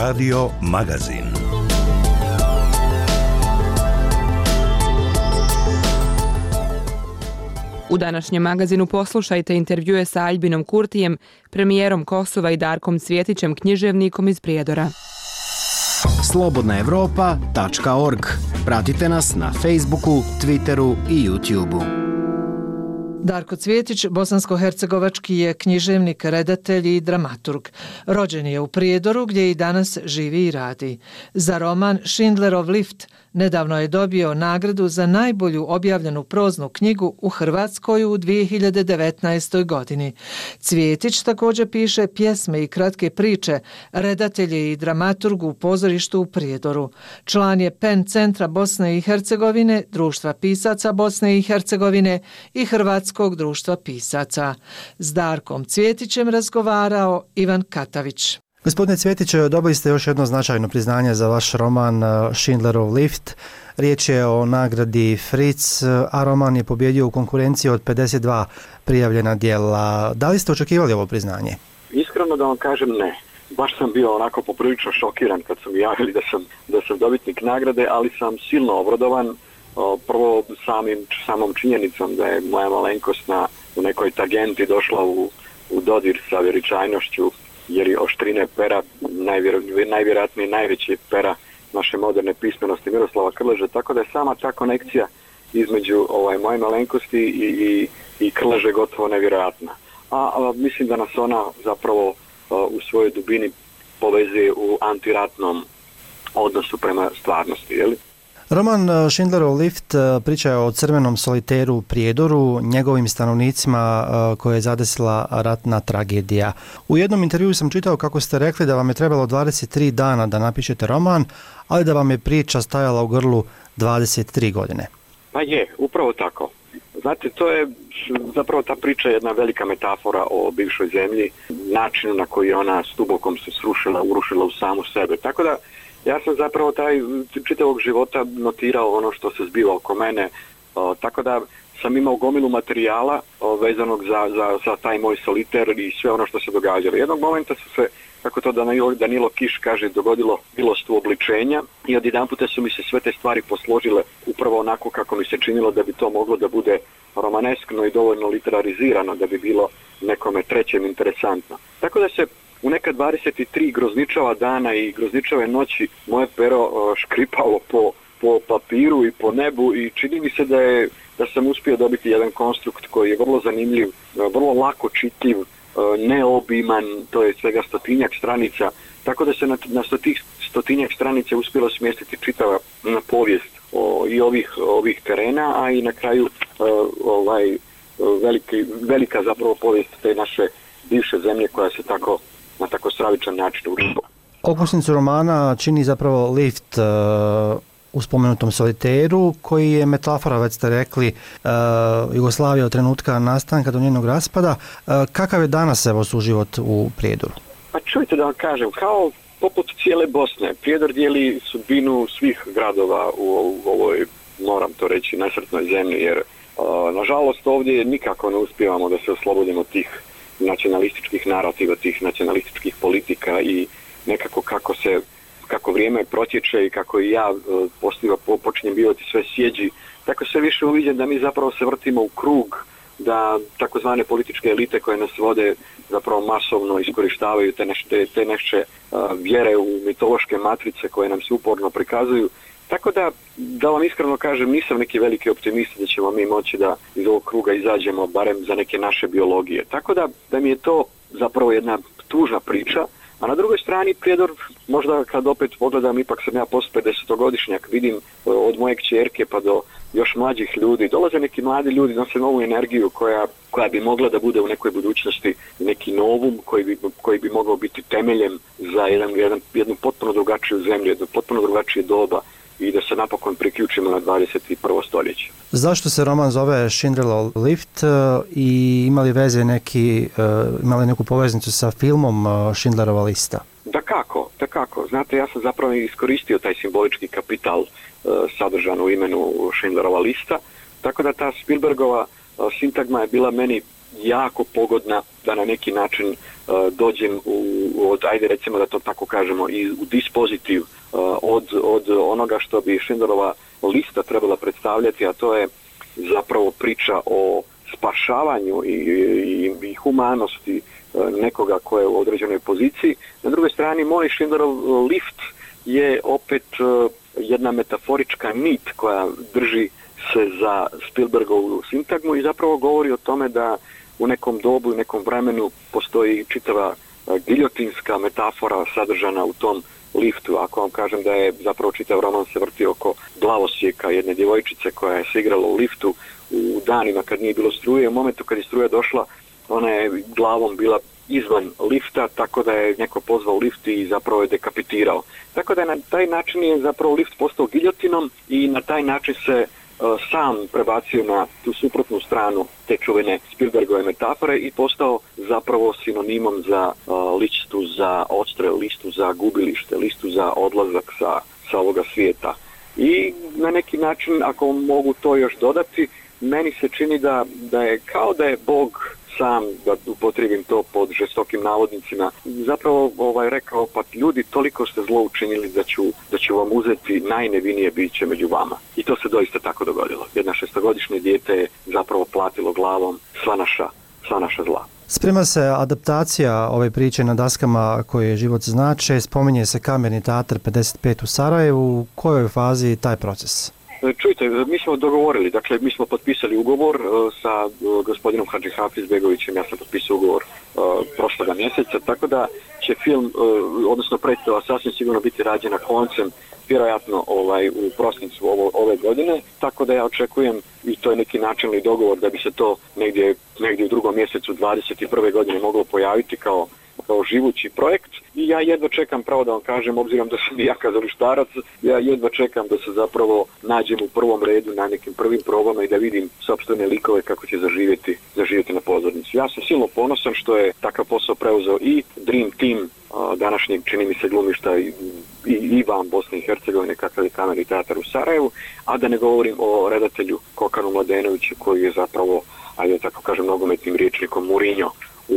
Radio Magazin. U današnjem magazinu poslušajte intervjue sa Albinom Kurtijem, premijerom Kosova i Darkom Cvjetićem, književnikom iz Prijedora. Slobodnaevropa.org. Pratite nas na Facebooku, Twitteru i YouTubeu. Darko Cvjetić, bosansko-hercegovački je književnik, redatelj i dramaturg. Rođen je u Prijedoru gdje i danas živi i radi. Za roman Schindlerov lift nedavno je dobio nagradu za najbolju objavljenu proznu knjigu u Hrvatskoj u 2019. godini. Cvjetić također piše pjesme i kratke priče, redatelj je i dramaturg u pozorištu u Prijedoru. Član je PEN centra Bosne i Hercegovine, Društva pisaca Bosne i Hercegovine i Hrvatskog društva pisaca. S Darkom Cvjetićem razgovarao Ivan Katavić. Gospodine Cvjetić, dobili ste još jedno značajno priznanje za vaš roman Schindlerov lift. Riječ je o nagradi Fritz, a roman je pobjedio u konkurenciji od 52 prijavljena djela. Da li ste očekivali ovo priznanje? Iskreno da vam kažem, ne. Baš sam bio onako poprilično šokiran kad su mi javili da sam dobitnik nagrade, ali sam silno obradovan. Prvo samom činjenicom da je moja malenkost u nekoj tangenti došla u dodir sa veličajnošću, jer je oštrine pera najvjerojatnije najveće pera naše moderne pismenosti Miroslava Krleže, tako da je sama ta konekcija između moje malenkosti i Krleže gotovo nevjerojatna. A mislim da nas ona zapravo u svojoj dubini povezuje u antiratnom odnosu prema stvarnosti, je li? Roman Schindlerov lift priča je o crvenom soliteru u Prijedoru, njegovim stanovnicima koje je zadesila ratna tragedija. U jednom intervjuu sam čitao kako ste rekli da vam je trebalo 23 dana da napišete roman, ali da vam je priča stajala u grlu 23 godine. Pa je, upravo tako. Znate, to je zapravo ta priča jedna velika metafora o bivšoj zemlji, načinu na koji ona stubokom se urušila u samu sebe. Tako da ja sam zapravo čitavog života notirao ono što se zbiva oko mene, tako da sam imao gomilu materijala vezanog za taj moj soliter i sve ono što se događalo. Jednog momenta su se, kako to Danilo Kiš kaže, dogodilo milost uobličenja i odjedanputa su mi se sve te stvari posložile upravo onako kako mi se činilo da bi to moglo da bude romaneskno i dovoljno literarizirano da bi bilo nekome trećem interesantno. Tako da se u neka 23 grozničava dana i grozničave noći moje pero škripalo po papiru i po nebu i čini mi se da sam uspio dobiti jedan konstrukt koji je vrlo zanimljiv, vrlo lako čitljiv, neobiman, to je svega 100-tinjak stranica, tako da se na 100-tinjak stranica uspjelo smjestiti čitava povijest i ovih terena, a i na kraju velika zapravo povijest te naše bivše zemlje koja se na tako stravičan način urušila. Okosnicu romana čini zapravo lift u spomenutom soliteru, koji je metafora, već ste rekli, Jugoslavije od trenutka nastanka do njenog raspada. Kakav je danas suživot u Prijedoru? Pa čujte da vam kažem, kao poput cijele Bosne, Prijedor dijeli sudbinu svih gradova u ovoj, moram to reći, nesretnoj zemlji, jer nažalost ovdje nikako ne uspijevamo da se oslobodimo tih nacionalističkih narativa, tih nacionalističkih politika i nekako kako vrijeme protječe i kako i ja počinjem bivati sve sjeđi, tako sve više uviđam da mi zapravo se vrtimo u krug, da takozvane političke elite koje nas vode zapravo masovno iskorištavaju te naše vjere u mitološke matrice koje nam se uporno prikazuju. Tako da vam iskreno kažem, nisam neki veliki optimist da ćemo mi moći da iz ovog kruga izađemo barem za neke naše biologije. Tako da mi je to zapravo jedna tužna priča, a na drugoj strani Prijedor, možda kad opet pogledam, ipak sam ja post 50-godišnjak, vidim od moje kćerke pa do još mlađih ljudi, dolaze neki mladi ljudi, nose novu energiju koja bi mogla da bude u nekoj budućnosti neki novum koji bi mogao biti temeljem za jednu potpuno drugačiju zemlju, jedno potpuno drugačije doba i da se napokon priključimo na 21. stoljeće. Zašto se roman zove Schindlerov lift i imali neku poveznicu sa filmom Schindlerova lista? Dakako. Znate, ja sam zapravo iskoristio taj simbolički kapital sadržan u imenu Schindlerova lista, tako da ta Spielbergova sintagma je bila meni jako pogodna da na neki način dođem ajde recimo da to tako kažemo, i u dispozitiv od onoga što bi Schindlerova lista trebala predstavljati, a to je zapravo priča o spašavanju i humanosti nekoga ko je u određenoj poziciji. Na drugoj strani, moj Schindlerov lift je opet jedna metaforička nit koja drži se za Spielbergovu sintagmu i zapravo govori o tome da u nekom dobu, u nekom vremenu postoji čitava giljotinska metafora sadržana u tom liftu. Ako vam kažem da je zapravo čitav roman se vrti oko glavosjeka jedne djevojčice koja je se igrala u liftu u danima kad nije bilo struje, u momentu kad je struja došla, ona je glavom bila izvan lifta, tako da je neko pozvao lift i zapravo je dekapitirao. Tako da na taj način je zapravo lift postao giljotinom i na taj način se sam prebacio na tu suprotnu stranu te čuvene Spielbergove metafore i postao zapravo sinonimom za listu za odstrel, listu za gubilište, listu za odlazak sa ovoga svijeta. I na neki način, ako mogu to još dodati, meni se čini da je kao da je Bog sam, da upotrijebim to pod žestokim navodnicima, zapravo rekao, pa ljudi, toliko ste zlo učinili da ću vam uzeti najnevinije biće među vama. I to se doista tako dogodilo. Jedna 6-godišnje dijete je zapravo platilo glavom sva naša zla. Sprema se adaptacija ove priče na daskama koje život znače, spominje se Kamerni teatar 55 u Sarajevu. U kojoj je fazi taj proces? Čujte, mi smo dogovorili, dakle mi smo potpisali ugovor sa gospodinom Hadžihafizbegovićem, ja sam potpisao ugovor prošloga mjeseca, tako da će film, odnosno predstava sasvim sigurno biti rađena koncem, vjerojatno u prosincu ove godine, tako da ja očekujem, i to je neki načelni dogovor, da bi se to negdje u drugom mjesecu 2021. godine moglo pojaviti kao živući projekt i ja jedva čekam, pravo da vam kažem, obzirom da sam ja kazalištarac, ja jedva čekam da se zapravo nađem u prvom redu na nekim prvim probama i da vidim sopstvene likove kako će zaživjeti na pozornici. Ja sam silno ponosan što je takav posao preuzeo i Dream Team današnjeg, čini mi se, glumišta i van Bosne i Hercegovine, kakav je Kamerni teatar u Sarajevu, a da ne govorim o redatelju Kokanu Mladenoviću koji je zapravo, ajde tako kažem, nogometnim rječnikom Mourinho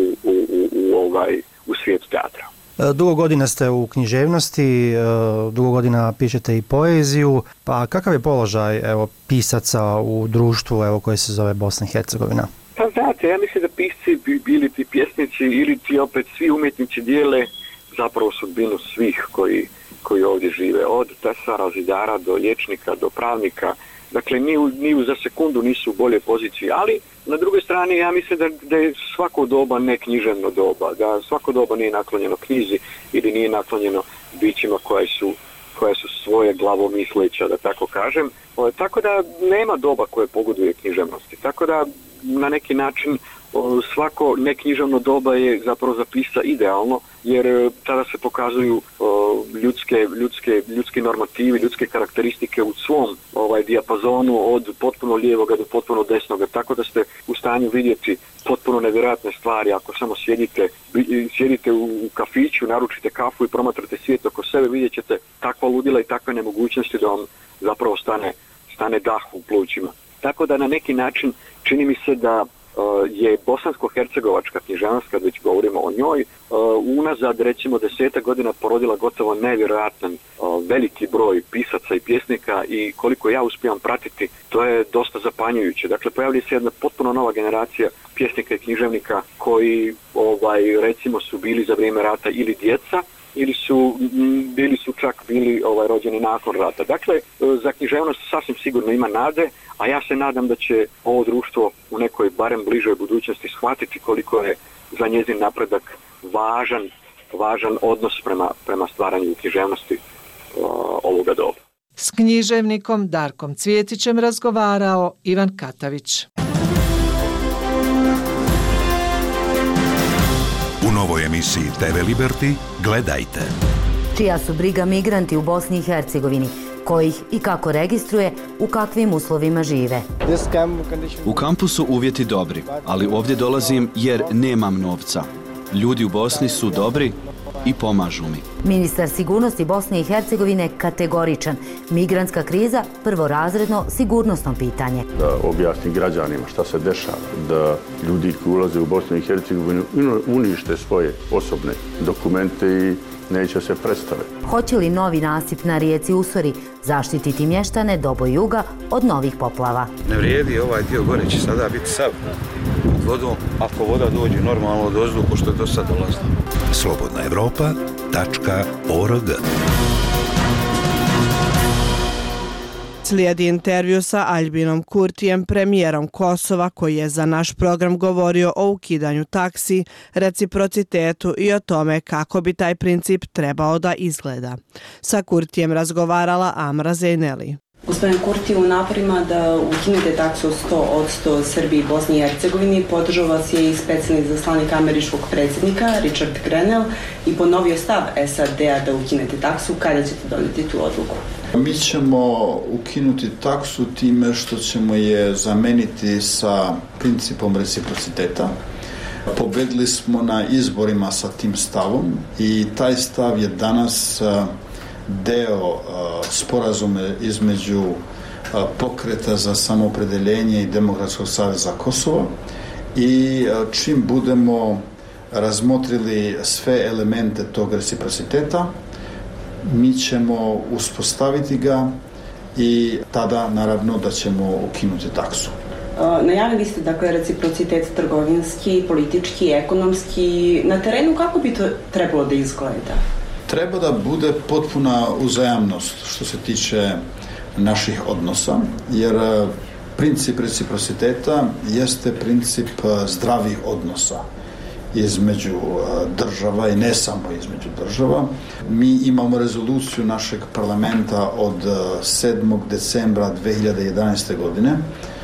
u svijetu teatra. Dugo godina ste u književnosti, dugo godina pišete i poeziju, pa kakav je položaj pisaca u društvu koje se zove Bosna i Hercegovina? Pa znate, ja mislim da pisci, bili ti pjesnici ili ti opet svi umjetnici dijele zapravo sudbinu svih koji ovdje žive, od tesara, zidara do liječnika, do pravnika. Dakle, ni za sekundu nisu u boljoj poziciji, ali na drugoj strani ja mislim da je svako doba ne književno doba, da svako doba nije naklonjeno knjizi ili nije naklonjeno bićima koja su svoje glavomisleća, da tako kažem. Tako da nema doba koje pogoduje književnosti. Tako da na neki način svako neknjiževno doba je zapravo za pisca idealno, jer tada se pokazuju ljudski normativi, ljudske karakteristike u svom dijapazonu od potpuno lijevoga do potpuno desnoga, tako da ste u stanju vidjeti potpuno nevjerojatne stvari. Ako samo sjedite u kafiću, naručite kafu i promatrate svijet oko sebe, vidjet ćete takva ludila i takve nemogućnosti da vam zapravo stane dah u plućima. Tako da na neki način čini mi se da je bosansko-hercegovačka književnost, kad već govorimo o njoj, unazad recimo 10 godina porodila gotovo nevjerojatan veliki broj pisaca i pjesnika i koliko ja uspijem pratiti, to je dosta zapanjujuće. Dakle, pojavlja se jedna potpuno nova generacija pjesnika i književnika koji recimo su bili za vrijeme rata ili djeca, ili su čak bili rođeni nakon rata. Dakle, za književnost sasvim sigurno ima nade, a ja se nadam da će ovo društvo u nekoj barem bližoj budućnosti shvatiti koliko je za njezin napredak važan odnos prema stvaranju književnosti ovoga doba. S književnikom Darkom Cvjetićem razgovarao Ivan Katavić. U novoj emisiji TV Liberty gledajte. Čija su briga migranti u Bosni i Hercegovini, kojih i kako registruje, u kakvim uslovima žive. U kampu su uvjeti dobri, ali ovdje dolazim jer nemam novca. Ljudi u Bosni su dobri, i pomažu mi. Ministar sigurnosti Bosne i Hercegovine kategoričan. Migrantska kriza prvorazredno sigurnosno pitanje. Da objasni građanima šta se dešava, da ljudi koji ulaze u Bosnu i Hercegovinu unište svoje osobne dokumente i neće se predstave. Hoće li novi nasip na rijeci Usori zaštititi mještane Dobojuga od novih poplava? Ne vrijedi ovaj dio gore, će sada biti sav pod vodom, ako voda dođe normalno od ozduhu što je do sad dolazilo. slobodnaevropa.org. Slijedi intervju sa Aljbinom Kurtijem, premijerom Kosova, koji je za naš program govorio o ukidanju taksi, reciprocitetu i o tome kako bi taj princip trebao da izgleda. Sa Kurtijem razgovarala Amra Zeyneli. Gospodin Kurti, u naporima da ukinete taksu 100% Srbiji i Bosni i Hercegovini podržao vas je i specijalni izaslanik američkog predsjednika Richard Grenell i ponovio stav SAD-a da ukinete taksu. Kada ćete donijeti tu odluku? Mi ćemo ukinuti taksu time što ćemo je zameniti sa principom reciprociteta. Pobedili smo na izborima sa tim stavom i taj stav je danas deo sporazume između Pokreta za samoopredeljenje i Demokratskog saveza Kosova i čim budemo razmotrili sve elemente tog reciprociteta, mi ćemo uspostaviti ga i tada naravno da ćemo ukinuti taksu. Najavili ste dakle reciprocitet trgovinski, politički, ekonomski. Na terenu kako bi to trebalo da izgleda? Treba da bude potpuna uzajamnost što se tiče naših odnosa, jer princip reciprociteta jeste princip zdravih odnosa između država i ne samo između država. Mi imamo rezoluciju našeg parlamenta od 7. decembra 2011. godine,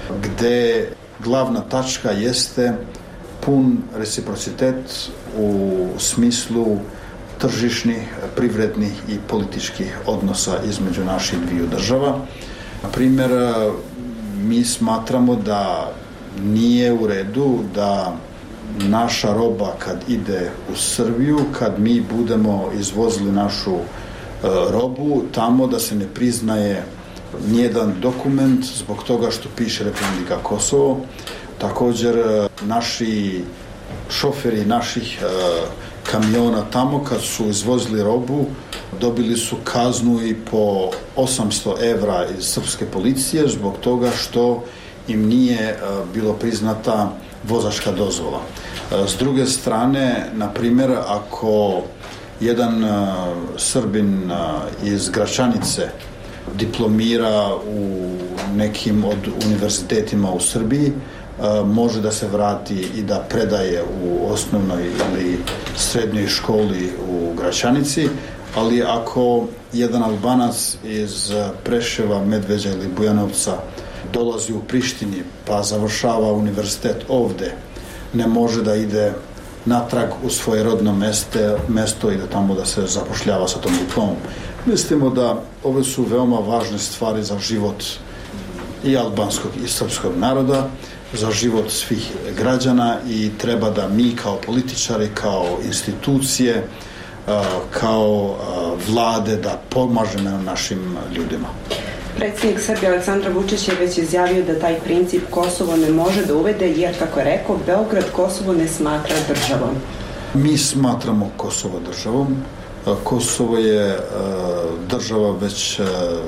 gde glavna tačka jeste pun reciprocitet u smislu tržišnih, privrednih i političkih odnosa između naših dviju država. Na primjer, mi smatramo da nije u redu da naša roba kad ide u Srbiju, kad mi budemo izvozili našu robu, tamo da se ne priznaje nijedan dokument zbog toga što piše Republika Kosovo. Također, naši šoferi naših kamiona tamo kad su izvozili robu dobili su kaznu i po 800 evra iz srpske policije zbog toga što im nije bilo priznata vozačka dozvola. S druge strane, na primjer, ako jedan Srbin iz Gračanice diplomira u nekim od univerzitetima u Srbiji, može da se vrati i da predaje u osnovnoj ili srednjoj školi u Gračanici, ali ako jedan Albanac iz Preševa, Medveđa ili Bujanovca dolazi u Prištini pa završava univerzitet ovde, ne može da ide natrag u svoje rodno mesto i da tamo da se zapošljava sa tom diplomom. Mislimo da ove su veoma važne stvari za život i albanskog i srpskog naroda, za život svih građana i treba da mi kao političari, kao institucije, kao vlade da pomažemo našim ljudima. Predsjednik Srbije Aleksandar Vučić je već izjavio da taj princip Kosovo ne može da uvede jer, kako je rekao, Beograd Kosovo ne smatra državom. Mi smatramo Kosovo državom. Kosovo je država već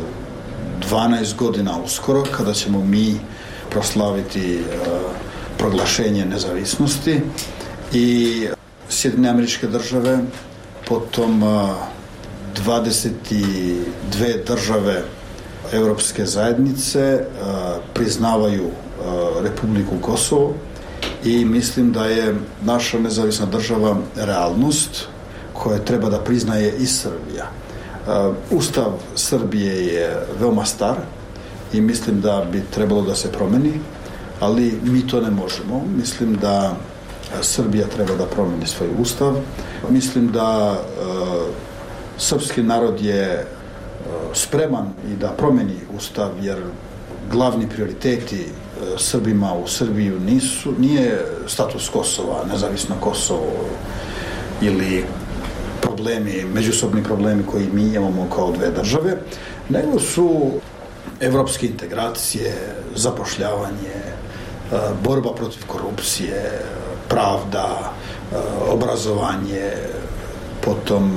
12 godina uskoro, kada ćemo mi proslaviti proglašenje nezavisnosti i Sjedinjene Američke Države, potom 22 države Europske zajednice priznavaju Republiku Kosovo i mislim da je naša nezavisna država realnost koja treba da priznaje i Srbija. Ustav Srbije je veoma star i mislim da bi trebalo da se promeni, ali mi to ne možemo. Mislim da Srbija treba da promeni svoj ustav. Mislim da srpski narod je spreman i da promeni ustav, jer glavni prioriteti Srbima u Srbiju nije status Kosova, nezavisno Kosovo ili problemi, međusobni problemi koji mi imamo kao dve države, nego su evropske integracije, zapošljavanje, borba protiv korupcije, pravda, obrazovanje, potom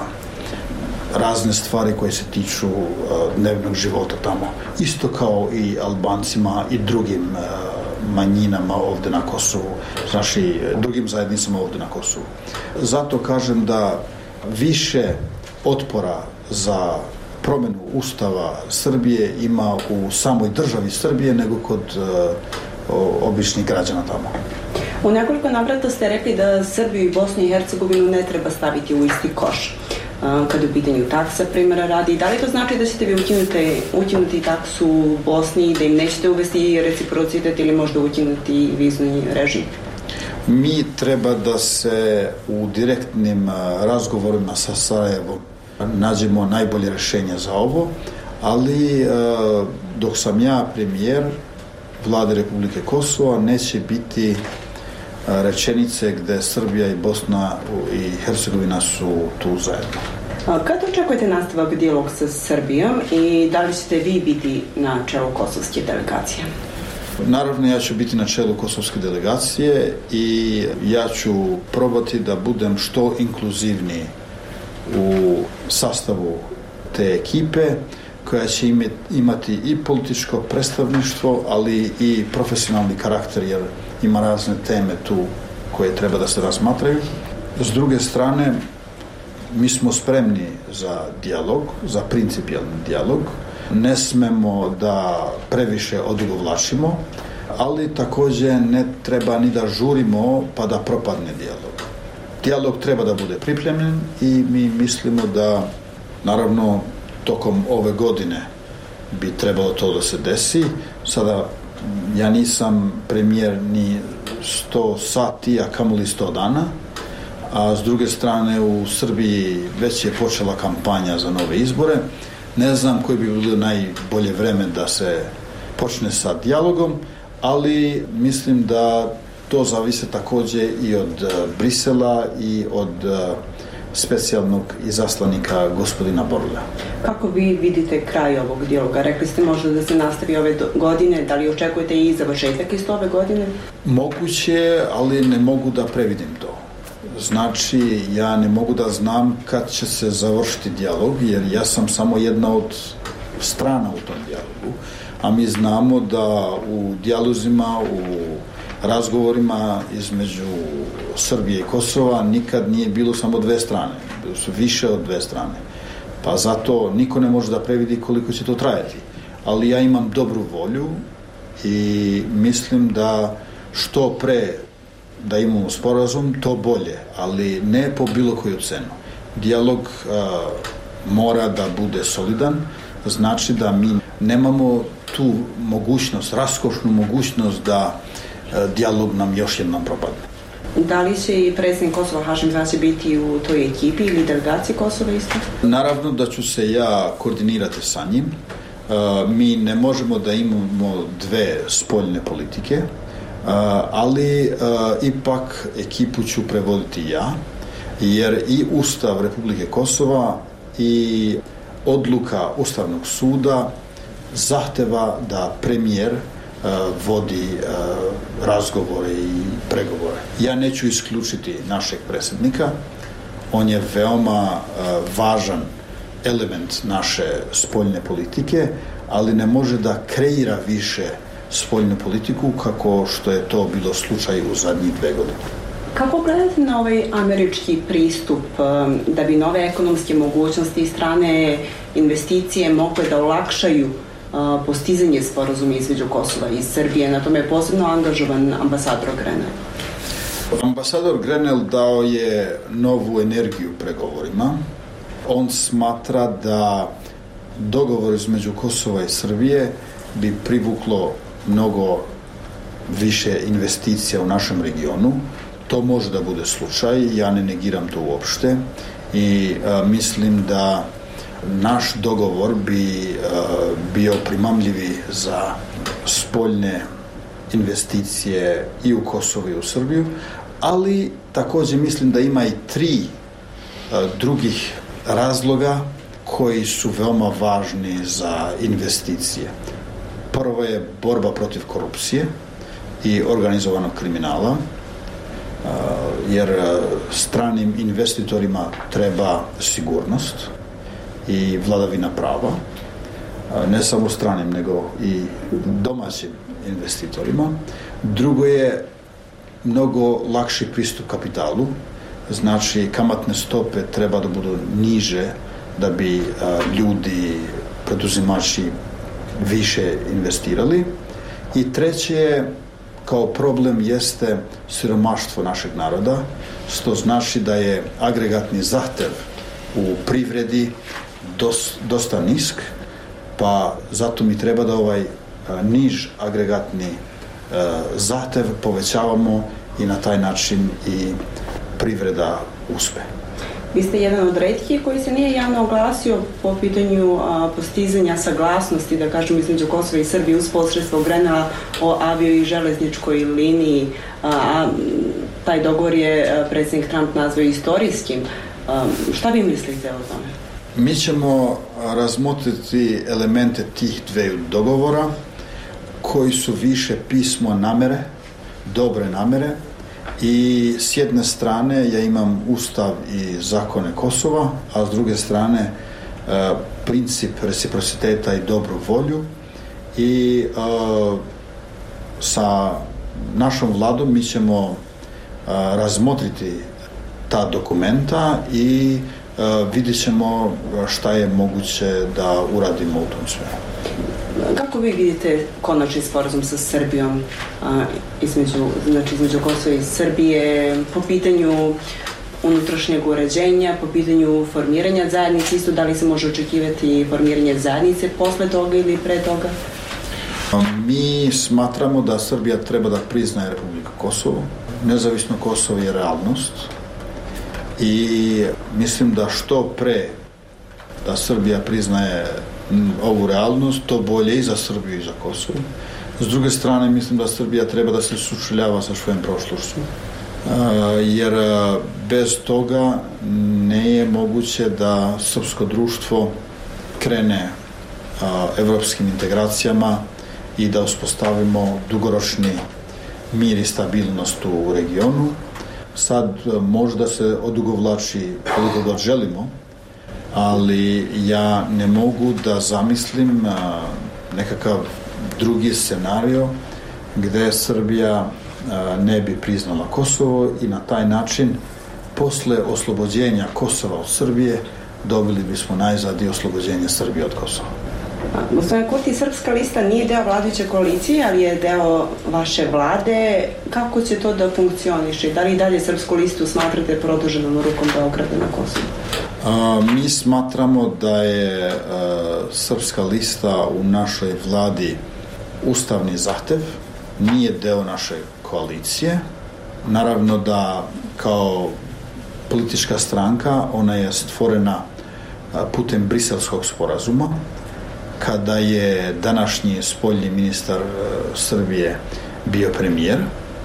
razne stvari koje se tiču dnevnog života tamo. Isto kao i Albancima i drugim manjinama ovde na Kosovu, znači drugim zajednicama ovde na Kosovu. Zato kažem da više otpora za promenu Ustava Srbije ima u samoj državi Srbije nego kod običnih građana tamo. U nekoliko navrata ste rekli da Srbiju i Bosnu i Hercegovinu ne treba staviti u isti koš. Kada je u pitanju taksa, primjera radi, da li to znači da ćete vi ukinuti taksu u Bosni, da im nećete uvesti reciprocitet ili možda ukinuti vizni režim? Mi treba da se u direktnim razgovorima sa Sarajevom nađemo najbolje rešenje za ovo, ali dok sam ja premijer Vlade Republike Kosova neće biti rečenice gde Srbija i Bosna i Hercegovina su tu zajedno. Kada očekujete nastavak dijaloga sa Srbijom i da li ćete vi biti na čelu kosovske delegacije? Naravno, ja ću biti na čelu kosovske delegacije i ja ću probati da budem što inkluzivniji u sastavu te ekipe koja će imati i političko predstavništvo, ali i profesionalni karakter, jer ima razne teme tu koje treba da se razmatraju. S druge strane, mi smo spremni za dijalog, za principijalni dijalog. Ne smemo da previše odugovlačimo, ali takođe ne treba ni da žurimo pa da propadne dijalog. Dijalog treba da bude pripremljen i mi mislimo da, naravno, tokom ove godine bi trebalo to da se desi. Sada, ja nisam premijer ni 100 sati, a kamoli 100 dana, a s druge strane u Srbiji već je počela kampanja za nove izbore. Ne znam koji bi bilo najbolje vreme da se počne sa dijalogom, ali mislim da to zavise takođe i od Brisela i od specijalnog izaslanika gospodina Borlja. Kako vi vidite kraj ovog dijaloga? Rekli ste možda da se nastavi ove godine, da li očekujete i završetak isto ove godine? Moguće, ali ne mogu da previdim to. Znači, ja ne mogu da znam kad će se završiti dijalog, jer ja sam samo jedna od strana u tom dijalogu, a mi znamo da u dijalozima, u razgovorima između Srbije i Kosova nikad nije bilo samo dve strane, bilo su više od dve strane. Pa zato niko ne može da previdi koliko će to trajati. Ali ja imam dobru volju i mislim da što pre da imamo sporazum, to bolje, ali ne po bilo koju cenu. Dijalog mora da bude solidan, znači da mi nemamo tu mogućnost, raskošnu mogućnost da dijalog nam još jednom propadne. Da li će i predsjednik Kosova Hašim Tači biti u toj ekipi ili delegaciji Kosova isto? Naravno da ću se ja koordinirati sa njim. Mi ne možemo da imamo dve spoljne politike, ali ipak ekipu ću prevoditi ja, jer i Ustav Republike Kosova i odluka Ustavnog suda zahteva da premijer vodi razgovore i pregovore. Ja neću isključiti našeg predsjednika, on je veoma važan element naše spoljne politike, ali ne može da kreira više spoljnu politiku kako što je to bilo slučaj u zadnjih 2 godine. Kako gledate na ovaj američki pristup da bi nove ekonomske mogućnosti i strane investicije mogle da olakšaju postizanje sporazuma između Kosova i Srbije? Na tome je posebno angažovan ambasador Grenell. Ambasador Grenell dao je novu energiju pregovorima. On smatra da dogovor između Kosova i Srbije bi privuklo mnogo više investicija u našem regionu. To može da bude slučaj, ja ne negiram to uopšte i mislim da naš dogovor bi bio primamljivi za spoljne investicije i u Kosovo i u Srbiju, ali takođe mislim da ima i 3 drugih razloga koji su veoma važni za investicije. Prvo je borba protiv korupcije i organizovanog kriminala, jer stranim investitorima treba sigurnost i vladavina prava, ne samo stranim, nego i domaćim investitorima. Drugo je mnogo lakši pristup kapitalu, znači kamatne stope treba da budu niže da bi ljudi, preduzimači više investirali. I treće je, kao problem jeste siromaštvo našeg naroda, što znači da je agregatni zahtev u privredi dosta nisk, pa zato mi treba da ovaj niž agregatni zahtev povećavamo i na taj način i privreda uspe. Vi ste jedan od retkih koji se nije javno oglasio po pitanju postizanja saglasnosti, da kažem, između Kosova i Srbije uz posredstvo Grenela o avio i železničkoj liniji. Taj dogovor je predsjednik Trump nazvao istorijskim. Šta vi mislite o tome? Mi ćemo razmotriti elemente tih dveju dogovora koji su više pismo namere, dobre namere, i s jedne strane ja imam ustav i zakone Kosova, a s druge strane princip reciprociteta i dobru volju, i sa našom vladom mi ćemo razmotriti ta dokumenta i vidjet ćemo šta je moguće da uradimo u tom smjeru. Kako vi vidite konačni sporazum sa Srbijom, između Kosova i Srbije, po pitanju unutrašnjeg uređenja, po pitanju formiranja zajednice, isto da li se može očekivati formiranje zajednice posle toga ili pre toga? Mi smatramo da Srbija treba da priznaje Republiku Kosovo. Nezavisno Kosovo je realnost i mislim da što pre da Srbija priznaje ovu realnost, to bolje i za Srbiju i za Kosovo. S druge strane, mislim da Srbija treba da se sučeljava sa svojom prošlošću, jer bez toga ne je moguće da srpsko društvo krene evropskim integracijama i da uspostavimo dugoročni mir i stabilnost u regionu. Sad može da se odugovlači koliko god želimo, ali ja ne mogu da zamislim nekakav drugi scenario gde Srbija ne bi priznala Kosovo i na taj način posle oslobođenja Kosova od Srbije dobili bismo najzad i oslobođenje Srbije od Kosova. Gospodine Kurti, Srpska lista nije deo vladajuće koalicije, ali je deo vaše vlade. Kako će to da funkcioniše? Da li dalje Srpsku listu smatrate produženom rukom Beograda na Kosovu? Mi smatramo da je Srpska lista u našoj vladi ustavni zahtev, nije deo naše koalicije. Naravno da kao politička stranka ona je stvorena putem Briselskog sporazuma, kada je današnji spoljni ministar Srbije bio premijer,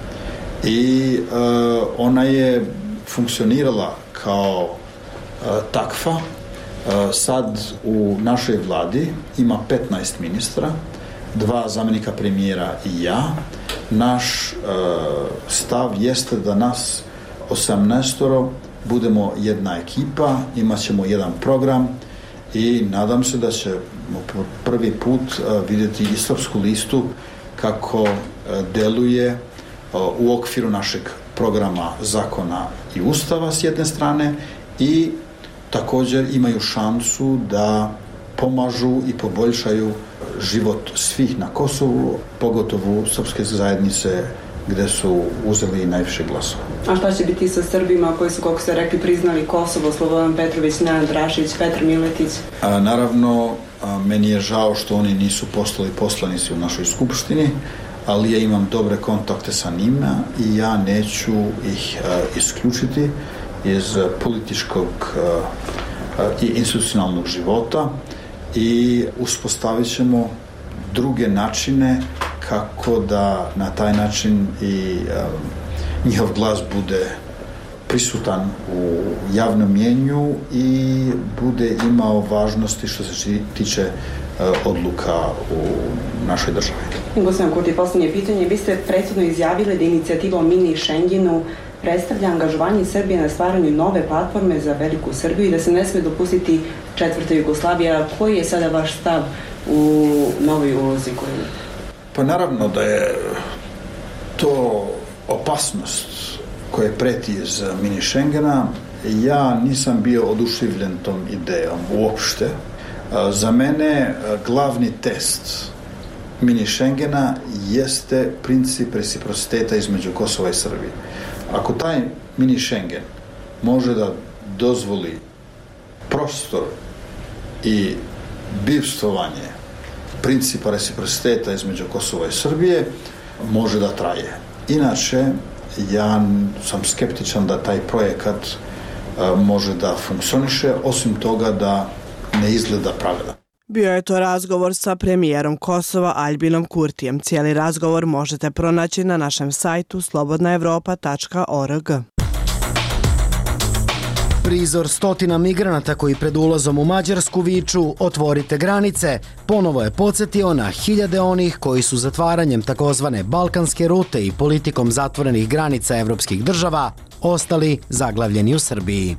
i ona je funkcionirala kao takva. Sad u našoj vladi ima 15 ministra, 2 zamjenika premijera i ja. Naš stav jeste da nas 18 budemo jedna ekipa, imat ćemo jedan program i nadam se da ćemo prvi put vidjeti i Srpsku listu kako deluje u okviru našeg programa zakona i ustava s jedne strane, i također imaju šansu da pomažu i poboljšaju život svih na Kosovu, pogotovo srpske zajednice gde su uzeli najviše glasova. A šta će biti sa Srbima koji su, kako ste rekli, priznali Kosovo, Slobodan Petrović, Nenad Rašić, Petar Miletić? Naravno, meni je žao što oni nisu postali poslanici u našoj skupštini, ali ja imam dobre kontakte sa njima i ja neću ih isključiti iz političkog i institucionalnog života i uspostavit ćemo druge načine kako da na taj način i njihov glas bude prisutan u javnom mjenju i bude imao važnosti što se tiče odluka u našoj državi. Gospodin Kurti, posljednje pitanje. Vi ste prethodno izjavili da inicijativa o mini Schengenu predstavlja angažovanje Srbije na stvaranju nove platforme za veliku Srbiju i da se ne sme dopustiti četvrta Jugoslavija. Koji je sada vaš stav u novoj ulozi koju imate? Pa naravno da je to opasnost koja preti iz mini Schengena. Ja nisam bio oduševljen tom idejom uopšte. Za mene glavni test mini Schengena jeste princip reciprociteta između Kosova i Srbije. Ako taj mini Schengen može da dozvoli prostor i bivstvovanje principa reciprociteta između Kosova i Srbije, može da traje. Inače, ja sam skeptičan da taj projekat može da funkcioniše, osim toga da ne izgleda pravedan. Bio je to razgovor sa premijerom Kosova Aljbinom Kurtijem. Cijeli razgovor možete pronaći na našem sajtu slobodnaevropa.org. Prizor stotina migranata koji pred ulazom u Mađarsku viču "Otvorite granice" ponovo je podsjetio na hiljade onih koji su zatvaranjem takozvane balkanske rute i politikom zatvorenih granica evropskih država ostali zaglavljeni u Srbiji.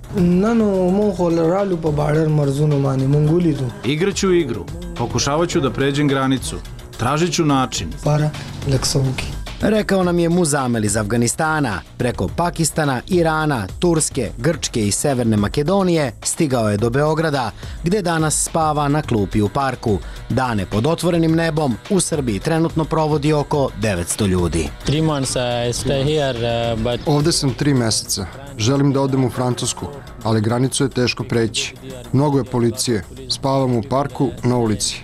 Igraću igru, pokušavat ću da pređem granicu, tražit ću način. Rekao nam je Muzamel iz Afganistana. Preko Pakistana, Irana, Turske, Grčke i Severne Makedonije stigao je do Beograda, gde danas spava na klupi u parku. Dane pod otvorenim nebom u Srbiji trenutno provodi oko 900 ljudi. Ovde sam 3 meseca. Želim da odem u Francusku, ali granicu je teško preći. Mnogo je policije. Spavam u parku, na ulici.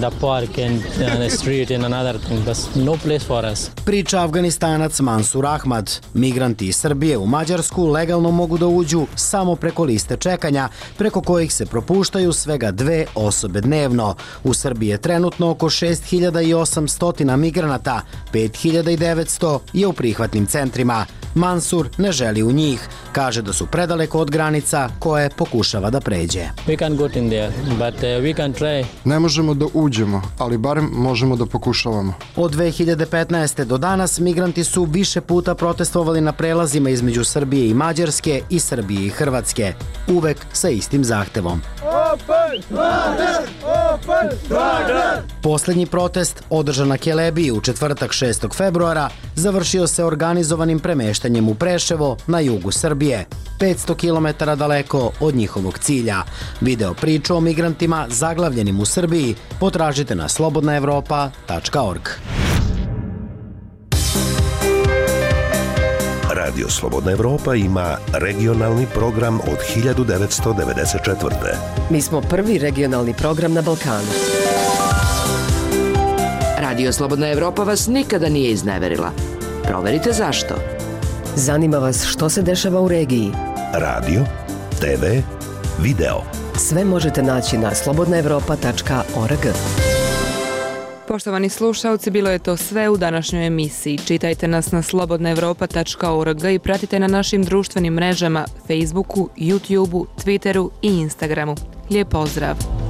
Priča Afganistanac Mansur Ahmad. Migranti iz Srbije u Mađarsku legalno mogu da uđu samo preko liste čekanja, preko kojih se propuštaju svega 2 osobe dnevno. U Srbiji je trenutno oko 6800 migranata, 5900 je u prihvatnim centrima. Mansur ne želi u njih. Kaže da su predaleko od granica koje pokušava da pređe. Ne možemo da uđemo, ali barem možemo da pokušavamo. Od 2015. do danas migranti su više puta protestovali na prelazima između Srbije i Mađarske i Srbije i Hrvatske. Uvek sa istim zahtevom. Poslednji protest, održan na Kelebiji u četvrtak 6. februara, završio se organizovanim premeštanjem u Preševo na jugu Srbije, 500 km daleko od njihovog cilja. Video priču o migrantima zaglavljenim u Srbiji potražite na slobodnaevropa.org. Radio Slobodna Evropa ima regionalni program od 1994. Mi smo prvi regionalni program na Balkanu. Radio Slobodna Evropa vas nikada nije izneverila. Proverite zašto. Zanima vas što se dešava u regiji. Radio, TV, video. Sve možete naći na slobodnaevropa.org. Poštovani slušalci, bilo je to sve u današnjoj emisiji. Čitajte nas na slobodnaevropa.org i pratite na našim društvenim mrežama Facebooku, YouTubeu, Twitteru i Instagramu. Lijep pozdrav!